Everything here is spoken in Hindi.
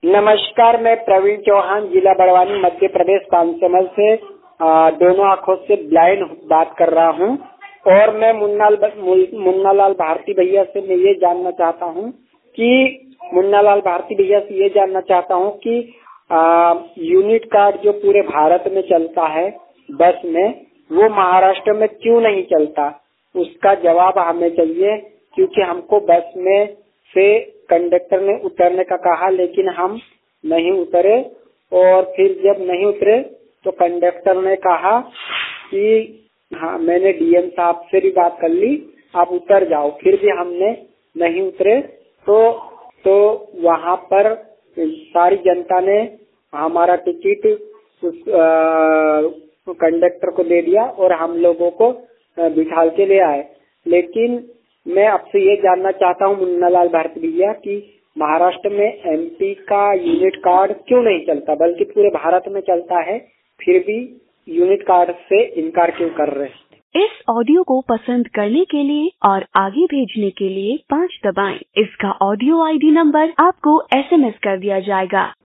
नमस्कार, मैं प्रवीण चौहान, जिला बड़वानी, मध्य प्रदेश, कांसमल से दोनों आंखों से ब्लाइंड बात कर रहा हूं। और मैं मुन्नालाल भारती भैया से मैं ये जानना चाहता हूं कि यूनिट कार्ड जो पूरे भारत में चलता है बस में, वो महाराष्ट्र में क्यों नहीं चलता, उसका जवाब हमें चाहिए। क्योंकि हमको बस में से कंडक्टर ने उतरने का कहा, लेकिन हम नहीं उतरे। और फिर जब नहीं उतरे तो कंडक्टर ने कहा कि हाँ, मैंने डीएम साहब से भी बात कर ली, आप उतर जाओ। फिर भी हमने नहीं उतरे तो वहाँ पर सारी जनता ने हमारा टिकट उस कंडक्टर को दे दिया और हम लोगों को बिठाल के ले आए। लेकिन मैं आपसे ये जानना चाहता हूँ मुन्नालाल भारती भैया कि महाराष्ट्र में एमपी का यूनिट कार्ड क्यों नहीं चलता, बल्कि पूरे भारत में चलता है, फिर भी यूनिट कार्ड से इनकार क्यों कर रहे हैं। इस ऑडियो को पसंद करने के लिए और आगे भेजने के लिए 5 दबाएं। इसका ऑडियो आईडी नंबर आपको SMS कर दिया जाएगा।